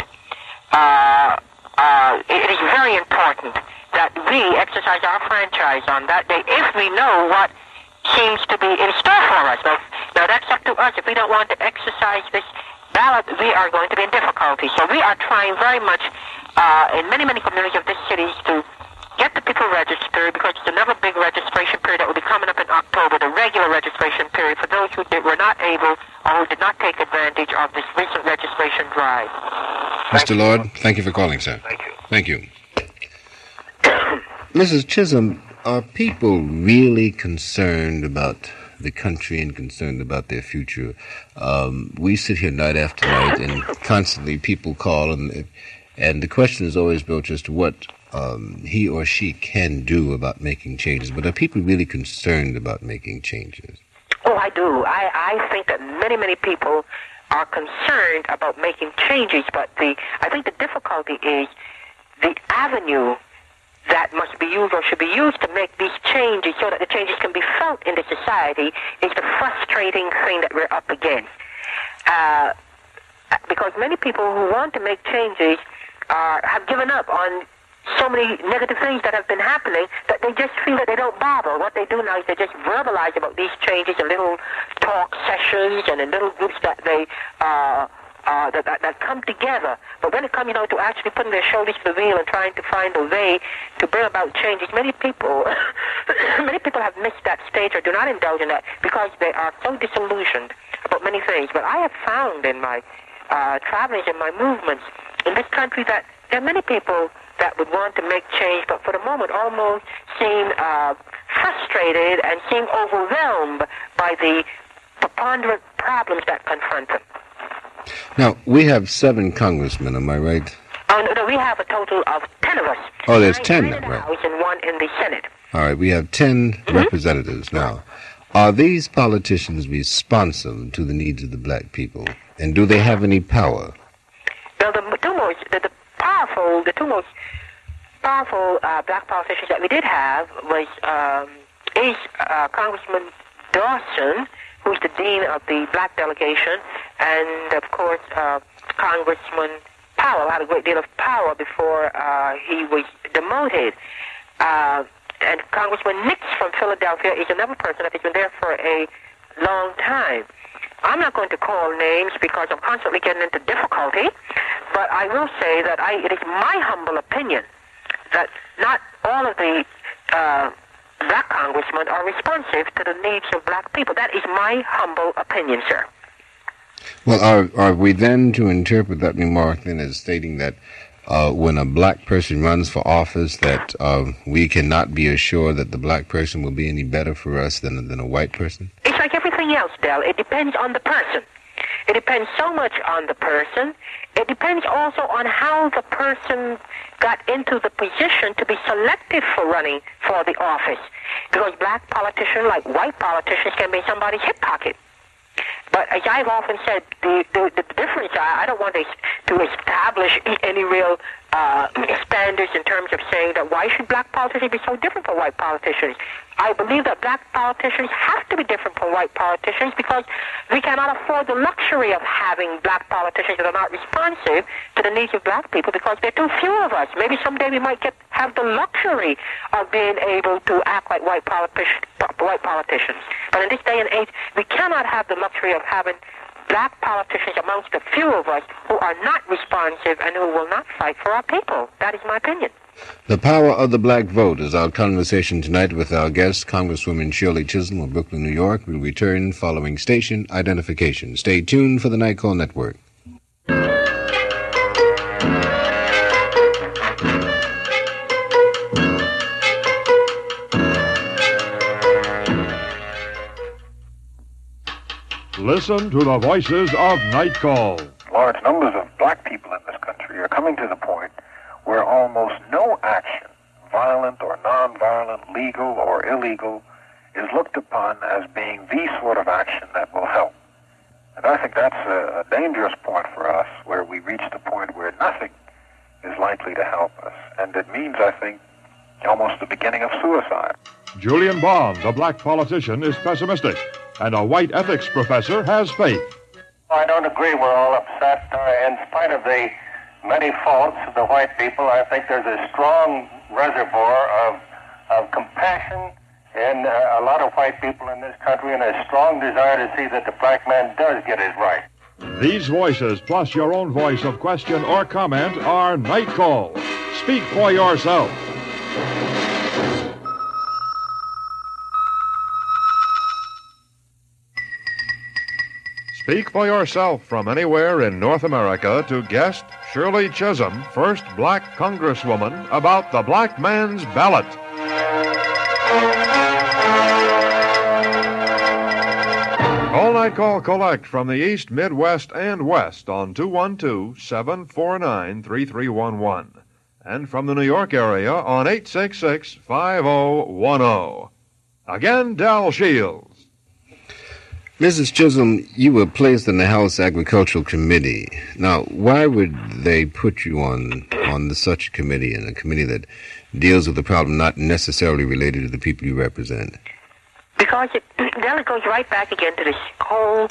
It is very important that we exercise our franchise on that day if we know what seems to be in store for us. Now that's up to us. If we don't want to exercise this ballot, we are going to be in difficulty. So we are trying very much in many communities of this city to get the people registered, because it's another big registration period that will be coming up in October, the regular registration period for those who were not able or who did not take advantage of this recent registration drive. Mr. Lord, thank you for calling, sir. Thank you. Mrs. Chisholm, are people really concerned about the country and concerned about their future? We sit here night after night, and constantly people call, and the question is always built as to what he or she can do about making changes. But are people really concerned about making changes? Oh, I do. I think that many people are concerned about making changes, but I think the difficulty is the avenue that must be used or should be used to make these changes so that the changes can be felt in the society is the frustrating thing that we're up against. Because many people who want to make changes have given up on so many negative things that have been happening that they just feel that they don't bother. What they do now is they just verbalize about these changes in little talk sessions and in little groups that they that come together. But when it comes, to actually putting their shoulders to the wheel and trying to find a way to bring about changes, many people have missed that stage or do not indulge in that because they are so disillusioned about many things. But I have found in my travels and my movements in this country that there are many people that would want to make change, but for the moment almost seem frustrated and seem overwhelmed by the preponderant problems that confront them. Now, we have 7 congressmen, am I right? Oh, no, we have a total of 10 of us. Oh, there's 10 in now, the right? House and 1 in the Senate. All right, we have 10 representatives now. Are these politicians responsive to the needs of the black people? And do they have any power? Well, the two most powerful black politicians that we did have was Congressman Dawson, who's the dean of the black delegation, and of course Congressman Powell had a great deal of power before he was demoted. And Congressman Nix from Philadelphia is another person that has been there for a long time. I'm not going to call names because I'm constantly getting into difficulty, but I will say that it is my humble opinion that not all of the black congressmen are responsive to the needs of black people. That is my humble opinion, sir. Well, are we then to interpret that remark then as stating that when a black person runs for office that we cannot be assured that the black person will be any better for us than a white person? It's like everything anything else, Del, it depends on the person. It depends so much on the person. It depends also on how the person got into the position to be selected for running for the office. Because black politicians, like white politicians, can be somebody's hip pocket. But as I've often said, the difference, I don't want to establish any real standards in terms of saying that why should black politicians be so different from white politicians. I believe that black politicians have to be different from white politicians because we cannot afford the luxury of having black politicians that are not responsive to the needs of black people because there are too few of us. Maybe someday we might have the luxury of being able to act like white politicians. But in this day and age, we cannot have the luxury of having black politicians amongst the few of us who are not responsive and who will not fight for our people. That is my opinion. The power of the black vote is our conversation tonight with our guest, Congresswoman Shirley Chisholm of Brooklyn, New York. We'll return following station identification. Stay tuned for the Night Call Network. Listen to the voices of Night Call. Large numbers of black people in this country are coming to the point where almost no action, violent or nonviolent, legal or illegal, is looked upon as being the sort of action that will help. And I think that's a dangerous point for us, where we reach the point where nothing is likely to help us. And it means, I think, almost the beginning of suicide. Julian Bond, the black politician, is pessimistic, and a white ethics professor has faith. I don't agree. We're all upset. In spite of the many faults of the white people, I think there's a strong reservoir of compassion in a lot of white people in this country and a strong desire to see that the black man does get his right. These voices, plus your own voice of question or comment, are Night Call. Speak for yourself. Speak for yourself from anywhere in North America to guest Shirley Chisholm, first black congresswoman, about the black man's ballot. All Night Call collect from the East, Midwest, and West on 212-749-3311. And from the New York area on 866-5010. Again, Del Shields. Mrs. Chisholm, you were placed in the House Agricultural Committee. Now, why would they put you on such a committee, and a committee that deals with the problem not necessarily related to the people you represent? Because it goes right back again to this whole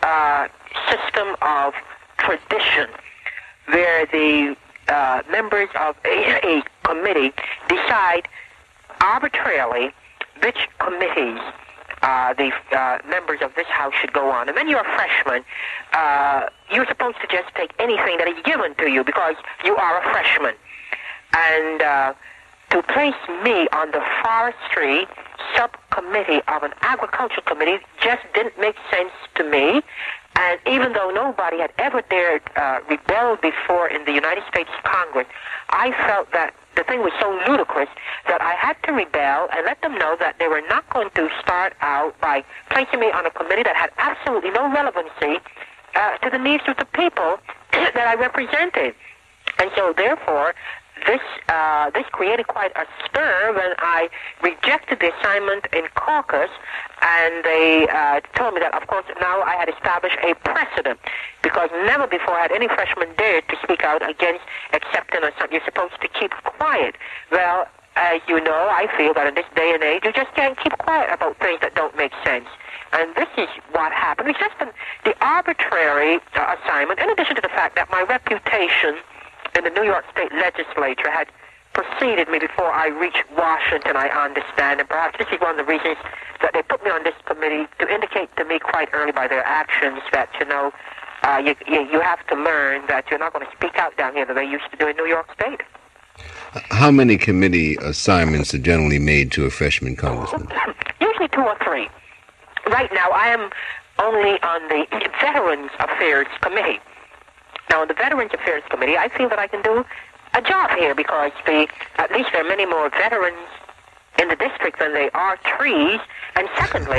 system of tradition, where the members of a committee decide arbitrarily which committees the members of this house should go on. And when you're a freshman, you're supposed to just take anything that is given to you because you are a freshman. And to place me on the forestry subcommittee of an agricultural committee just didn't make sense to me. And even though nobody had ever dared rebel before in the United States Congress, I felt that the thing was so ludicrous that I had to rebel and let them know that they were not going to start out by placing me on a committee that had absolutely no relevancy to the needs of the people that I represented. And so, therefore, this created quite a stir when I rejected the assignment in caucus, and they told me that, of course, now I had established a precedent, because never before had any freshman dared to speak out against accepting or something. You're supposed to keep quiet. Well, as you know, I feel that in this day and age, you just can't keep quiet about things that don't make sense. And this is what happened. It's just the arbitrary assignment, in addition to the fact that my reputation in the New York State Legislature had preceded me before I reached Washington, I understand. And perhaps this is one of the reasons that they put me on this committee, to indicate to me quite early by their actions that, you know, you have to learn that you're not going to speak out down here the way you used to do in New York State. How many committee assignments are generally made to a freshman congressman? Usually 2 or 3. Right now, I am only on the Veterans Affairs Committee. Now, in the Veterans Affairs Committee, I feel that I can do a job here because at least there are many more veterans in the district than there are trees. And secondly,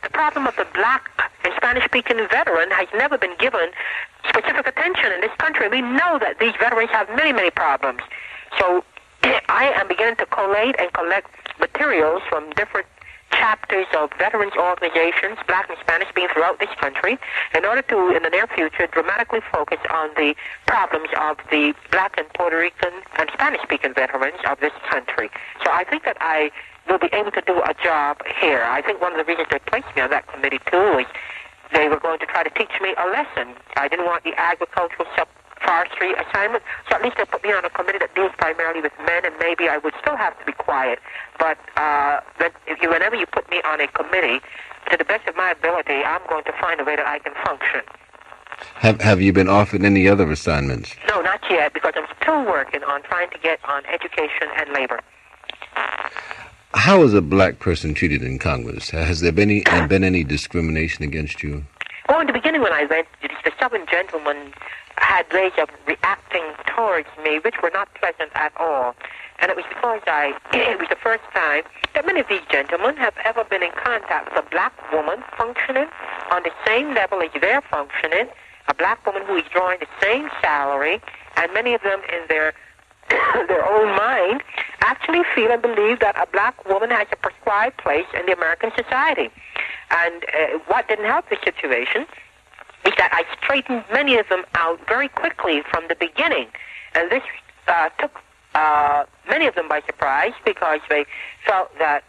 the problem of the black and Spanish-speaking veteran has never been given specific attention in this country. We know that these veterans have many, many problems. So I am beginning to collate and collect materials from different chapters of veterans organizations, black and Spanish speaking throughout this country, in order to, in the near future, dramatically focus on the problems of the black and Puerto Rican and Spanish-speaking veterans of this country. So I think that I will be able to do a job here. I think one of the reasons they placed me on that committee, too, is they were going to try to teach me a lesson. I didn't want the agricultural forestry assignment, so at least they put me on a committee that deals primarily with men, and maybe I would still have to be quiet. But whenever you put me on a committee, to the best of my ability, I'm going to find a way that I can function. Have you been offered any other assignments? No, not yet, because I'm still working on trying to get on education and labor. How is a black person treated in Congress? Has there been any discrimination against you? Well, in the beginning when I went, the Southern gentlemen had ways of reacting towards me which were not pleasant at all. And it was because it was the first time that many of these gentlemen have ever been in contact with a black woman functioning on the same level as they're functioning, a black woman who is drawing the same salary, and many of them in their own mind actually feel and believe that a black woman has a prescribed place in the American society. And what didn't help the situation is that I straightened many of them out very quickly from the beginning. And this took many of them by surprise because they felt that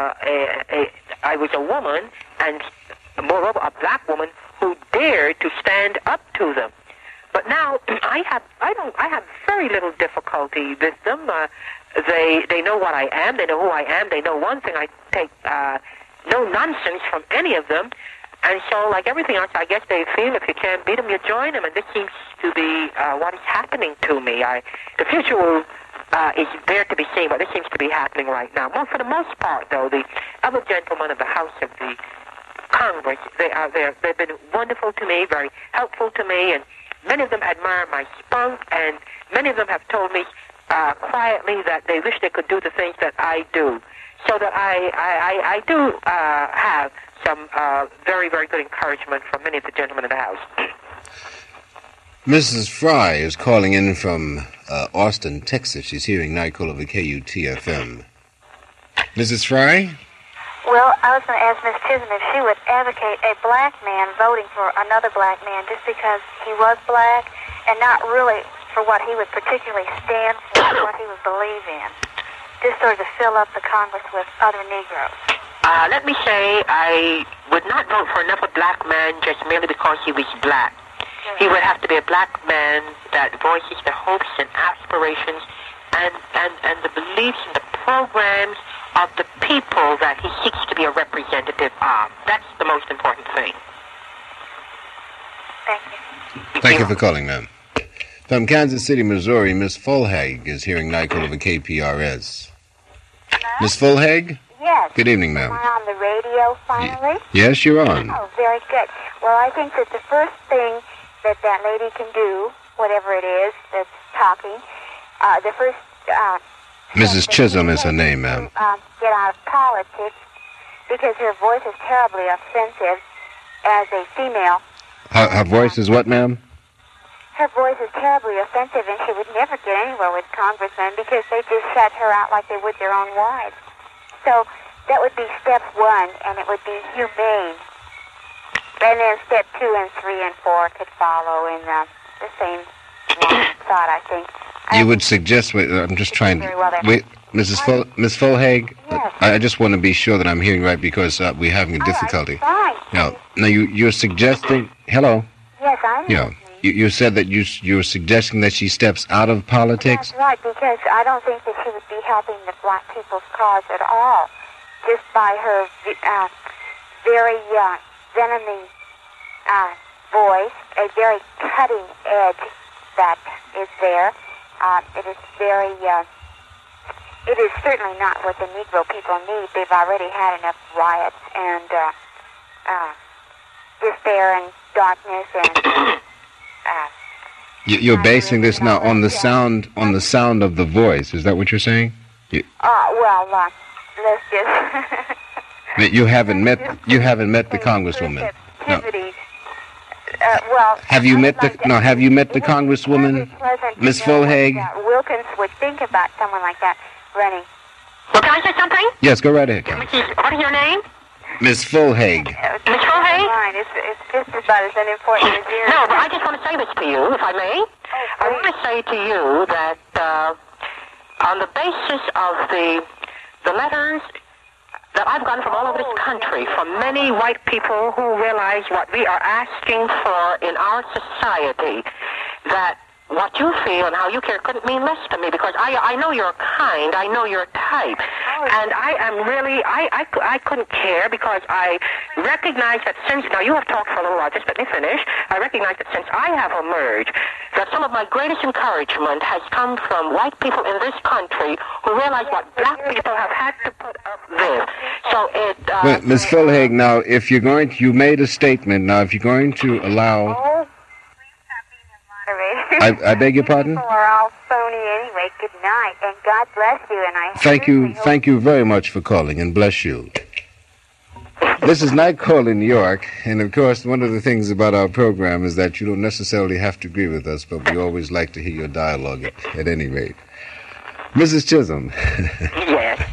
I was a woman, and moreover a black woman who dared to stand up to them. But now I have very little difficulty with them. They know what I am. They know who I am. They know one thing. I take no nonsense from any of them. And so, like everything else, I guess they feel if you can't beat them, you join them. And this seems to be what is happening to me. The future is there to be seen, but this seems to be happening right now. Well, for the most part, though, the other gentlemen of the House of the Congress, they've been wonderful to me, very helpful to me, and many of them admire my spunk, and many of them have told me quietly that they wish they could do the things that I do. So that I do have some very, very good encouragement from many of the gentlemen in the House. Mrs. Fry is calling in from Austin, Texas. She's hearing Nycol over KUTFM. Mrs. Fry? Well, I was going to ask Miss Chisholm if she would advocate a black man voting for another black man just because he was black and not really for what he would particularly stand for, what he would believe in. Just sort of to fill up the Congress with other Negroes. Let me say I would not vote for another black man just merely because he was black. He would have to be a black man that voices the hopes and aspirations and the beliefs and the programs of the people that he seeks to be a representative of. That's the most important thing. Thank you. Thank you for calling, ma'am. From Kansas City, Missouri, Miss Fulhag is hearing Nycol over KPRS. Miss Fulhag? Yes. Good evening, ma'am. Am I on the radio finally? Yes, you're on. Oh, very good. Well, I think that the first thing that lady can do, whatever it is that's talking, the first... Mrs. Chisholm is her name, ma'am. Get out of politics because her voice is terribly offensive as a female. Her voice is what, ma'am? Her voice is terribly offensive, and she would never get anywhere with congressmen because they just shut her out like they would their own wives. So that would be step one, and it would be humane. And then step 2 and 3 and 4 could follow in the same thought, I think. You would suggest... I'm just trying to... Wait, Miss Fulhag? Yes. I just want to be sure that I'm hearing right because we're having a difficulty. Fine. Now, you're suggesting... Hello? Yes, I know. Yeah. You said that you're suggesting that she steps out of politics? That's right, because I don't think that she would be helping the black people's cause at all, just by her very venomous voice, a very cutting edge that is there. It is very, it is certainly not what the Negro people need. They've already had enough riots and despair and darkness and... You're basing this now on the sound of the voice. Is that what you're saying? Well, let's just You haven't met the Congresswoman. No. Well, have you met the Congresswoman, Miss Fulhaig? Wilkins would think about someone like that running. Well, can I say something? Yes, go right ahead. What is your name? Miss Fulhaig. Miss Fulhaig? It's just about as unimportant as yours. No, but I just want to say this to you, if I may. I want to say to you that on the basis of the letters that I've gotten from all over this country, from many white people who realize what we are asking for in our society, that what you feel and how you care couldn't mean less to me, because I know you're kind, I know your type, and I am really, I couldn't care, because I recognize that since, now you have talked for a little while, just let me finish, I recognize that since I have emerged, that some of my greatest encouragement has come from white people in this country who realize what black people have had to put up with. So it... Well, Ms. Fulhaig, now, if you're going to, you made a statement, now if you're going to allow... I beg your pardon? People are all phony anyway. Good night, and God bless you. And Thank you very much for calling, and bless you. This is Night Call in New York, and of course, one of the things about our program is that you don't necessarily have to agree with us, but we always like to hear your dialogue at any rate. Mrs. Chisholm. Yes.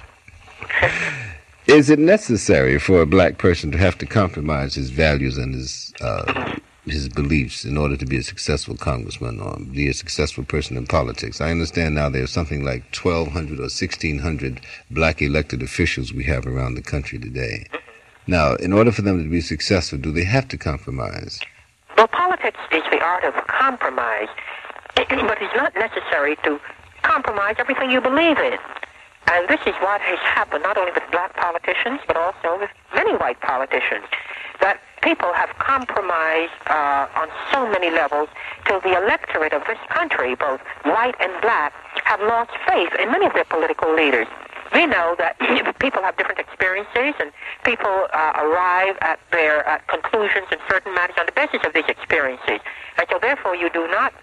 Is it necessary for a black person to have to compromise his values and his beliefs in order to be a successful congressman or be a successful person in politics? I understand now there's something like 1,200 or 1,600 black elected officials we have around the country today. Now, in order for them to be successful, do they have to compromise? Well, politics is the art of compromise, but it's not necessary to compromise everything you believe in. And this is what has happened not only with black politicians, but also with many white politicians, that people have compromised on so many levels till the electorate of this country, both white and black, have lost faith in many of their political leaders. We know that people have different experiences, and people arrive at their conclusions in certain matters on the basis of these experiences. And so therefore you do not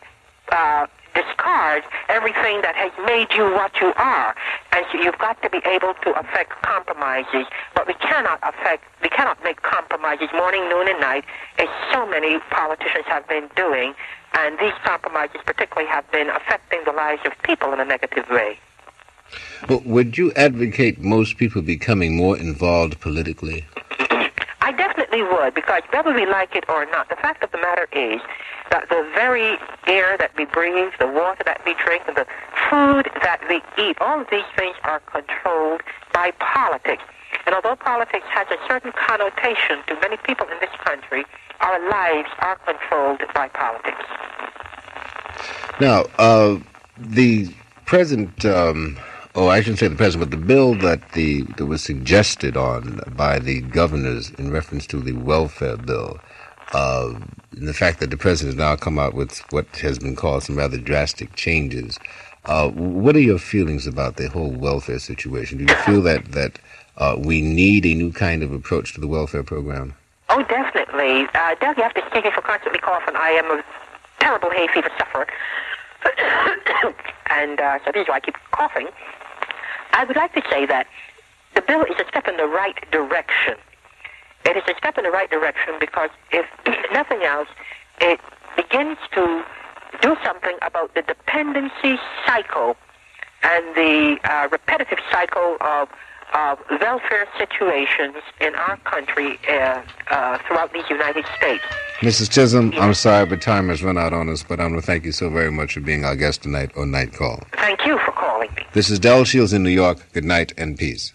discard everything that has made you what you are. And so you've got to be able to affect compromises, but we cannot make compromises morning, noon, and night, as so many politicians have been doing, and these compromises particularly have been affecting the lives of people in a negative way. Well, would you advocate most people becoming more involved politically? I definitely would, because whether we like it or not, the fact of the matter is that the very air that we breathe, the water that we drink, and the food that we eat, all of these things are controlled by politics. And although politics has a certain connotation to many people in this country, our lives are controlled by politics. Now, the present... I shouldn't say the president, but the bill that was suggested on by the governors in reference to the welfare bill, and the fact that the president has now come out with what has been called some rather drastic changes. What are your feelings about the whole welfare situation? Do you feel that we need a new kind of approach to the welfare program? Oh, definitely. Doug, you have to excuse me for constantly coughing. I am a terrible hay fever sufferer. And so this is why I keep coughing. I would like to say that the bill is a step in the right direction. It is a step in the right direction because, if nothing else, it begins to do something about the dependency cycle and the repetitive cycle of welfare situations in our country throughout these United States. Mrs. Chisholm, I'm sorry, but time has run out on us, but I want to thank you so very much for being our guest tonight on Night Call. Thank you for calling me. This is Del Shields in New York. Good night and peace.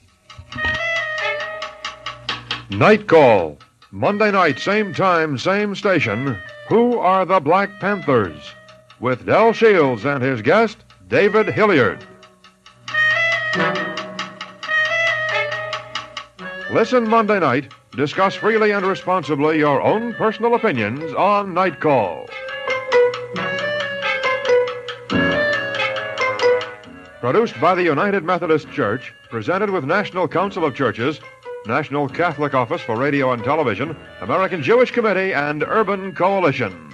Night Call. Monday night, same time, same station. Who are the Black Panthers? With Del Shields and his guest, David Hilliard. Listen Monday night. Discuss freely and responsibly your own personal opinions on Night Call. Produced by the United Methodist Church, presented with National Council of Churches, National Catholic Office for Radio and Television, American Jewish Committee, and Urban Coalition.